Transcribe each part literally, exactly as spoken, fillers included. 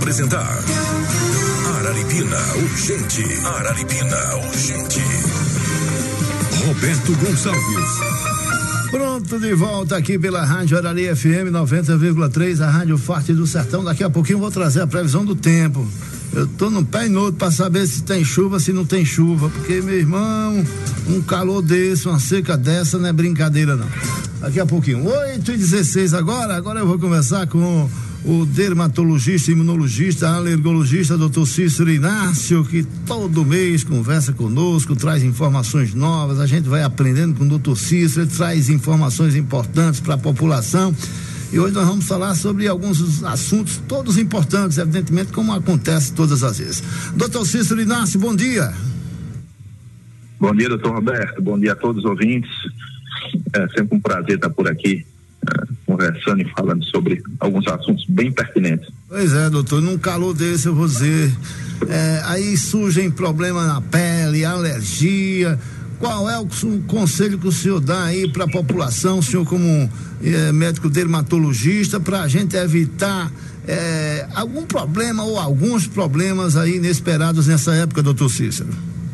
apresentar Araripina Urgente. Araripina Urgente. Roberto Gonçalves. Pronto, de volta aqui pela Rádio Arari F M noventa vírgula três, a Rádio Forte do Sertão. Daqui a pouquinho eu vou trazer a previsão do tempo. Eu tô num pé e no outro pra saber se tem chuva, se não tem chuva, porque, meu irmão, um calor desse, uma seca dessa não é brincadeira não. Daqui a pouquinho, oito e dezesseis agora, agora eu vou conversar com o dermatologista, imunologista, alergologista, doutor Cícero Inácio, que todo mês conversa conosco, traz informações novas, a gente vai aprendendo com o doutor Cícero, ele traz informações importantes para a população. E hoje nós vamos falar sobre alguns assuntos, todos importantes, evidentemente, como acontece todas as vezes. doutor Cícero Inácio, bom dia. Bom dia, doutor Roberto, bom dia a todos os ouvintes. É sempre um prazer estar por aqui, é, conversando e falando sobre alguns assuntos bem pertinentes. Pois é, doutor, num calor desse eu vou dizer, é, aí surgem problemas na pele, alergia. Qual é o, o conselho que o senhor dá aí para a população, o senhor como é, médico dermatologista, para a gente evitar é, algum problema ou alguns problemas aí inesperados nessa época, doutor Cícero?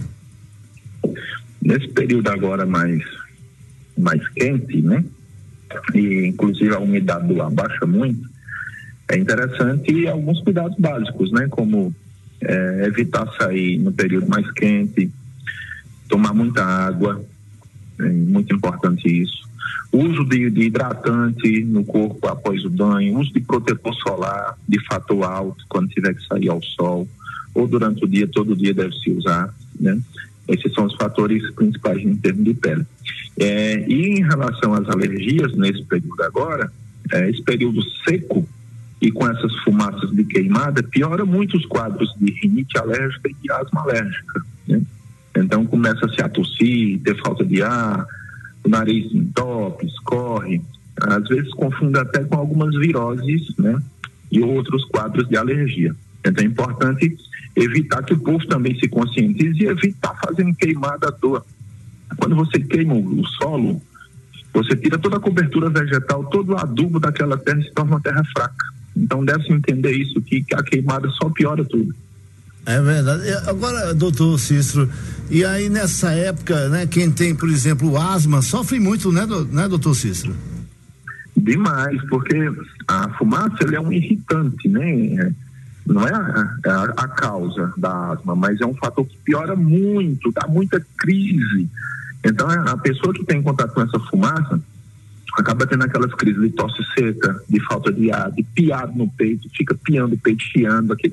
Nesse período agora mais, mais quente, né? E inclusive a umidade do ar baixa muito, é interessante alguns cuidados básicos, né? Como é, evitar sair no período mais quente, tomar muita água, é muito importante isso. Uso de, de hidratante no corpo após o banho, uso de protetor solar de fator alto quando tiver que sair ao sol, ou durante o dia, todo dia deve se usar, né? Esses são os fatores principais em termos de pele. É, e em relação às alergias, nesse período agora, é, esse período seco e com essas fumaças de queimada, piora muito os quadros de rinite alérgica e de asma alérgica, né? Então começa-se a tossir, ter falta de ar, o nariz entope, escorre, às vezes confunde até com algumas viroses, né? E outros quadros de alergia. Então é importante evitar que o povo também se conscientize e evitar fazendo queimada à toa. Quando você queima o solo, você tira toda a cobertura vegetal, todo o adubo daquela terra e se torna uma terra fraca. Então deve-se entender isso, que, que a queimada só piora tudo. É verdade. Agora, doutor Cícero, e aí nessa época, né, quem tem, por exemplo, asma, sofre muito, né, do, né doutor Cícero? Demais, porque a fumaça, ele é um irritante, né? Não é a, a, a causa da asma, mas é um fator que piora muito, dá muita crise. Então, a pessoa que tem contato com essa fumaça acaba tendo aquelas crises de tosse seca, de falta de ar, de piado no peito, fica piando o peito, chiando, aquele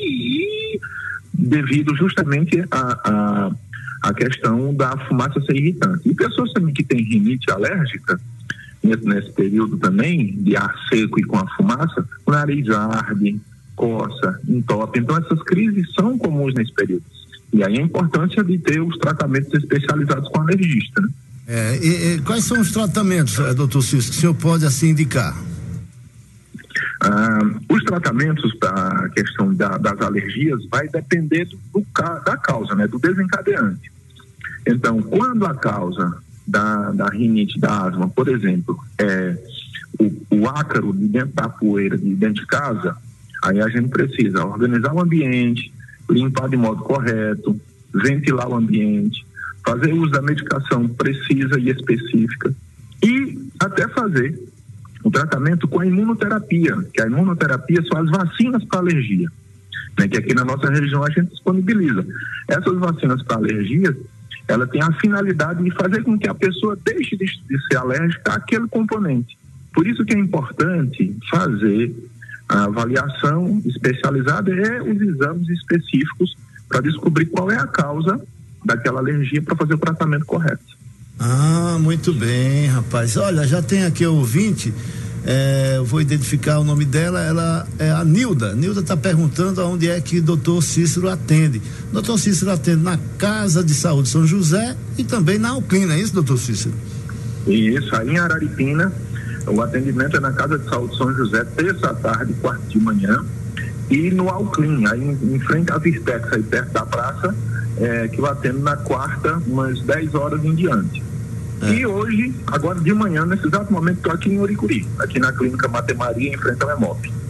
devido justamente a, a, a questão da fumaça ser irritante. E pessoas também que têm rinite alérgica, nesse, nesse período também, de ar seco e com a fumaça, o nariz arde, coça, entope. Então essas crises são comuns nesse período. E aí a importância de ter os tratamentos especializados com alergista, né? É, e, e quais são os tratamentos, doutor Cícero, que o senhor pode assim indicar? Ah, os tratamentos para a questão da, das alergias vai depender do, do, da causa, né? Do desencadeante. Então, quando a causa da, da rinite, da asma, por exemplo, é o, o ácaro de dentro da poeira de dentro de casa, aí a gente precisa organizar o ambiente, limpar de modo correto, ventilar o ambiente, fazer uso da medicação precisa e específica e até fazer o tratamento com a imunoterapia, que a imunoterapia são as vacinas para alergia, né, que aqui na nossa região a gente disponibiliza. Essas vacinas para alergia, ela tem a finalidade de fazer com que a pessoa deixe de, de ser alérgica àquele componente. Por isso que é importante fazer a avaliação especializada e os exames específicos para descobrir qual é a causa daquela alergia para fazer o tratamento correto. Ah, muito bem, rapaz. Olha, já tem aqui a ouvinte, é, eu vou identificar o nome dela, ela é a Nilda. Nilda está perguntando aonde é que o doutor Cícero atende. O doutor Cícero atende na Casa de Saúde São José e também na Alclina, é isso, doutor Cícero? Isso, aí em Araripina, o atendimento é na Casa de Saúde São José, terça à tarde, quarta de manhã, e no Alclin, aí em, em frente à Vistex, aí perto da praça, é, que eu atendo na quarta, umas dez horas em diante. É. E hoje, agora de manhã, nesse exato momento, estou aqui em Uricuri, aqui na Clínica Matemaria, em frente ao EMOP.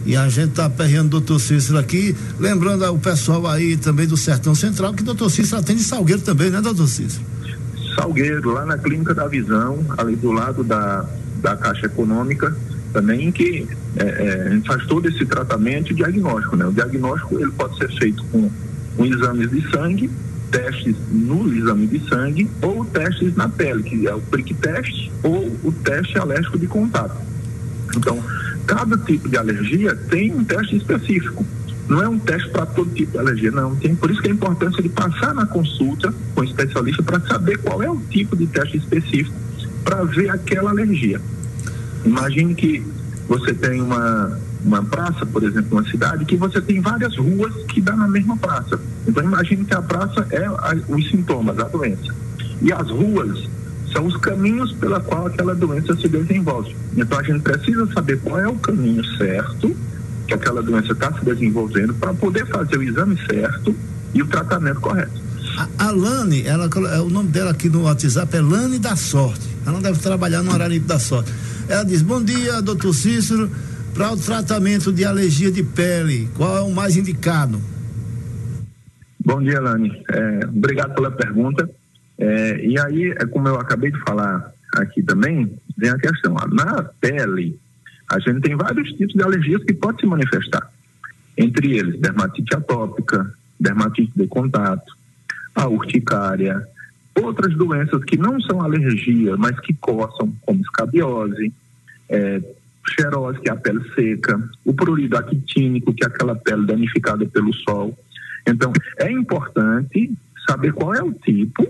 E a gente tá aperreando o doutor Cícero aqui, lembrando o pessoal aí também do Sertão Central, que o doutor Cícero atende Salgueiro também, né, doutor Cícero? Salgueiro, lá na Clínica da Visão, ali do lado da, da Caixa Econômica, também que é, é, a gente faz todo esse tratamento e diagnóstico, né? O diagnóstico, ele pode ser feito com, com exames de sangue, testes no exame de sangue, ou testes na pele, que é o prick test ou o teste alérgico de contato. Então, cada tipo de alergia tem um teste específico. Não é um teste para todo tipo de alergia, não. Tem, por isso que a importância de passar na consulta com o especialista para saber qual é o tipo de teste específico para ver aquela alergia. Imagine que você tem uma, uma praça, por exemplo, uma cidade, que você tem várias ruas que dá na mesma praça. Então, imagine que a praça é a, os sintomas, a doença. E as ruas são os caminhos pela qual aquela doença se desenvolve. Então, a gente precisa saber qual é o caminho certo que aquela doença está se desenvolvendo para poder fazer o exame certo e o tratamento correto. A, a Lani, ela, o nome dela aqui no WhatsApp é Lani da Sorte. Ela deve trabalhar no horário da sorte. Ela diz: bom dia, doutor Cícero, para o tratamento de alergia de pele, qual é o mais indicado? Bom dia, Lani. É, obrigado pela pergunta. É, e aí, é como eu acabei de falar aqui também, vem a questão. Na pele, a gente tem vários tipos de alergias que podem se manifestar. Entre eles, dermatite atópica, dermatite de contato, a urticária, outras doenças que não são alergia, mas que coçam, como escabiose, é, xerose, que é a pele seca, o prurido actínico, que é aquela pele danificada pelo sol. Então, é importante saber qual é o tipo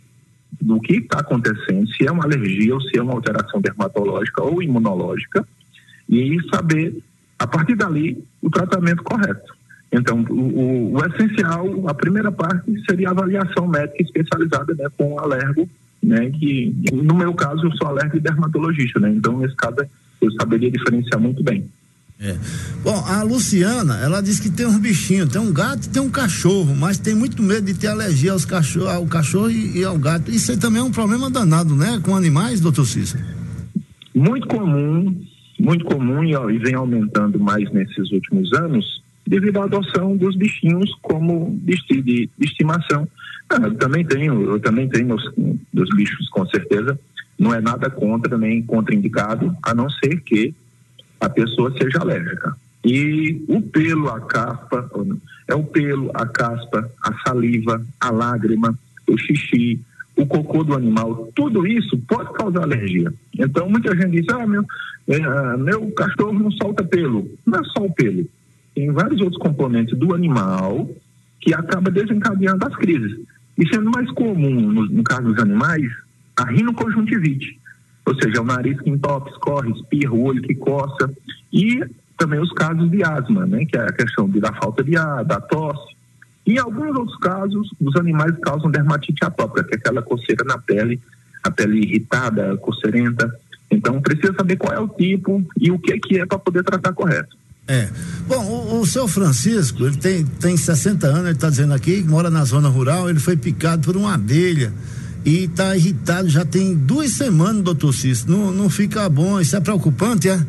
do que está acontecendo, se é uma alergia ou se é uma alteração dermatológica ou imunológica, e saber, a partir dali, o tratamento correto. Então, o, o, o essencial, a primeira parte seria a avaliação médica especializada, né, com o alergo, né, que no meu caso eu sou alergo e dermatologista, né, então nesse caso eu saberia diferenciar muito bem. É. Bom, a Luciana, ela disse que tem uns bichinhos, tem um gato e tem um cachorro, mas tem muito medo de ter alergia aos cachorro, ao cachorro e, e ao gato. Isso aí também é um problema danado, né, com animais, doutor Cícero? Muito comum, muito comum e, ó, e vem aumentando mais nesses últimos anos, devido à adoção dos bichinhos como de, de, de estimação. Ah, eu também tenho, eu também tenho os, dos bichos, com certeza. Não é nada contra, nem contraindicado, a não ser que a pessoa seja alérgica. E o pelo, a caspa, é o pelo, a caspa, a saliva, a lágrima, o xixi, o cocô do animal, tudo isso pode causar alergia. Então, muita gente diz, ah, meu, é, meu cachorro não solta pelo. Não é só o pelo. Tem vários outros componentes do animal que acaba desencadeando as crises. E sendo mais comum, no, no caso dos animais, a rinoconjuntivite, ou seja, o nariz que entope, escorre, espirra, o olho que coça, e também os casos de asma, né, que é a questão de, da falta de ar, da tosse. E em alguns outros casos, os animais causam dermatite atópica, que é aquela coceira na pele, a pele irritada, coceirenta. Então, precisa saber qual é o tipo e o que, que é para poder tratar correto. É. Bom, o, o seu Francisco, ele tem, tem sessenta anos, ele está dizendo aqui, que mora na zona rural, ele foi picado por uma abelha e está irritado, já tem duas semanas, doutor Cícero, não, não fica bom, isso é preocupante, é?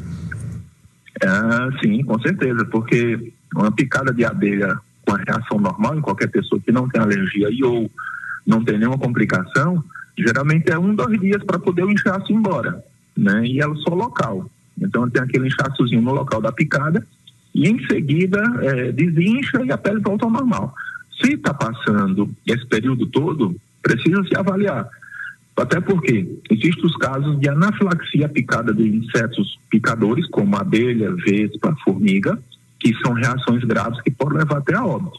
É, sim, com certeza, porque uma picada de abelha com a reação normal em qualquer pessoa que não tem alergia e ou não tem nenhuma complicação, geralmente é um, dois dias para poder o inchaço ir embora, né? E é só local. Então tem aquele inchaçozinho no local da picada e em seguida é, desincha e a pele volta ao normal. Se está passando esse período todo, precisa se avaliar. Até porque existem os casos de anafilaxia picada de insetos picadores, como abelha, vespa, formiga, que são reações graves que podem levar até a óbito.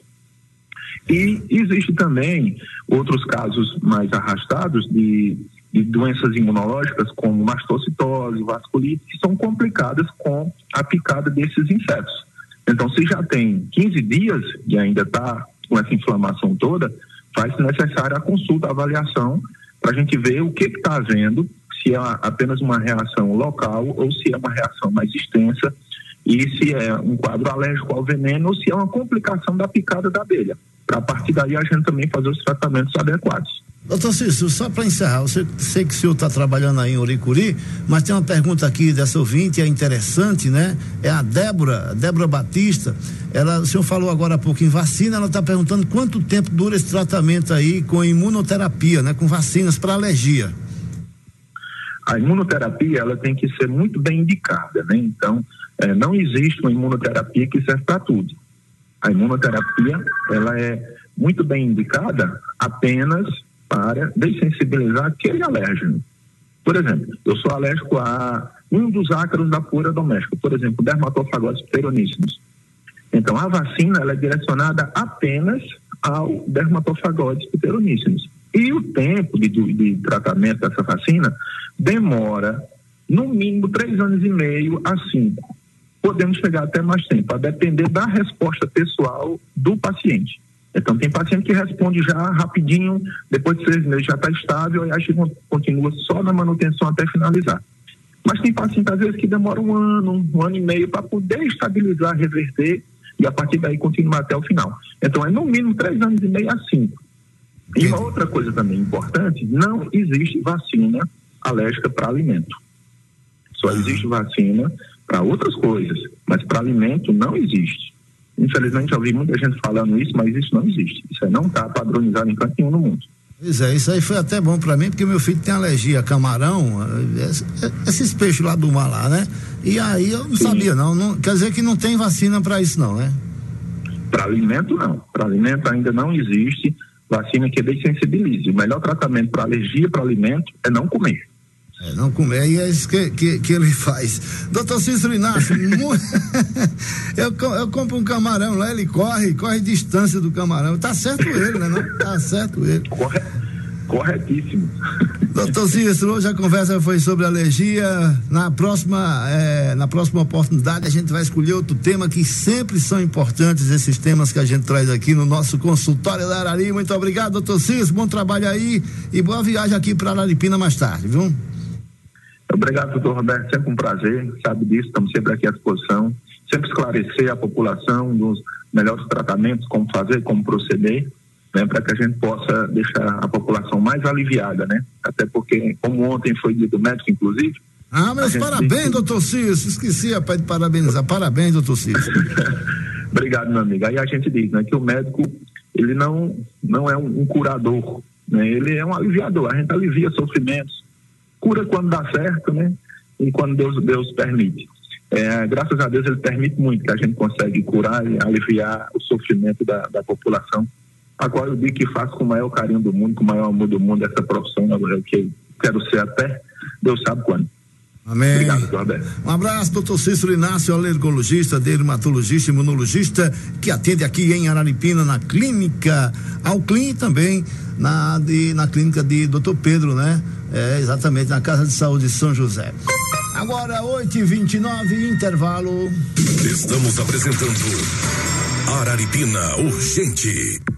E existe também outros casos mais arrastados de de doenças imunológicas como mastocitose, vasculite, que são complicadas com a picada desses insetos. Então, se já tem quinze dias e ainda está com essa inflamação toda, faz necessária a consulta, a avaliação, para a gente ver o que está havendo, se é apenas uma reação local ou se é uma reação mais extensa e se é um quadro alérgico ao veneno ou se é uma complicação da picada da abelha. Para a partir daí a gente também fazer os tratamentos adequados. Doutor Cícero, só para encerrar, eu sei, sei que o senhor está trabalhando aí em Oricuri, mas tem uma pergunta aqui dessa ouvinte, é interessante, né? É a Débora, Débora Batista. Ela, o senhor falou agora há pouco em vacina, ela está perguntando quanto tempo dura esse tratamento aí com imunoterapia, né? Com vacinas para alergia. A imunoterapia, ela tem que ser muito bem indicada, né? Então, eh, não existe uma imunoterapia que serve para tudo. A imunoterapia, ela é muito bem indicada apenas para dessensibilizar aquele alérgeno. Por exemplo, eu sou alérgico a um dos ácaros da poeira doméstica, por exemplo, dermatofagotes pteroníceos. Então, a vacina ela é direcionada apenas ao dermatofagotes pteroníceos. E o tempo de, de tratamento dessa vacina demora, no mínimo, três anos e meio a cinco. Podemos chegar até mais tempo, a depender da resposta pessoal do paciente. Então, tem paciente que responde já rapidinho, depois de seis meses já está estável, e a gente continua só na manutenção até finalizar. Mas tem paciente, às vezes, que demora um ano, um ano e meio para poder estabilizar, reverter, e a partir daí continuar até o final. Então, é no mínimo três anos e meio a cinco. E uma outra coisa também importante, não existe vacina alérgica para alimento. Só existe vacina para outras coisas, mas para alimento não existe. Infelizmente, eu ouvi muita gente falando isso, mas isso não existe. Isso aí não está padronizado em canto nenhum no mundo. Pois é, isso aí foi até bom para mim, porque meu filho tem alergia a camarão, esses peixes lá do mar lá, né? E aí eu não Sim. sabia, não, não. Quer dizer que não tem vacina para isso, não, né? Para alimento, não. Para alimento ainda não existe vacina que dessensibilize. O melhor tratamento para alergia para alimento é não comer. É, não comer, e é isso que, que, que ele faz. Doutor Cícero Inácio, eu, eu compro um camarão lá, ele corre, corre distância do camarão. Tá certo ele, né? Não? Tá certo ele. Corre, corretíssimo. Doutor Cícero, hoje a conversa foi sobre alergia. Na próxima, é, na próxima oportunidade a gente vai escolher outro tema, que sempre são importantes esses temas que a gente traz aqui no nosso consultório da Arari. Muito obrigado, doutor Cícero, bom trabalho aí e boa viagem aqui para Araripina mais tarde, viu? Obrigado, doutor Roberto, sempre um prazer, sabe disso, estamos sempre aqui à disposição, sempre esclarecer a população dos melhores tratamentos, como fazer, como proceder, né, para que a gente possa deixar a população mais aliviada, né? Até porque, como ontem foi dia do médico, inclusive. Ah, meus parabéns, doutor Cícero, esqueci, rapaz, de parabenizar, parabéns, doutor Cícero. Obrigado, meu amigo. Aí a gente diz, né, que o médico, ele não, não é um, um curador, né? Ele é um aliviador, a gente alivia sofrimentos, cura quando dá certo, né? E quando Deus, Deus permite. É, graças a Deus ele permite muito que a gente consegue curar e aliviar o sofrimento da, da população, a qual eu digo que faço com o maior carinho do mundo, com o maior amor do mundo, essa profissão, né, que eu quero ser até Deus sabe quando. Amém. Obrigado, Roberto. Um abraço, doutor Cícero Inácio, alergologista, dermatologista, imunologista, que atende aqui em Araripina, na clínica Alclin, e também na, de, na clínica de doutor Pedro, né? É, exatamente, na Casa de Saúde de São José. Agora, oito e vinte e nove, intervalo. Estamos apresentando Araripina Urgente.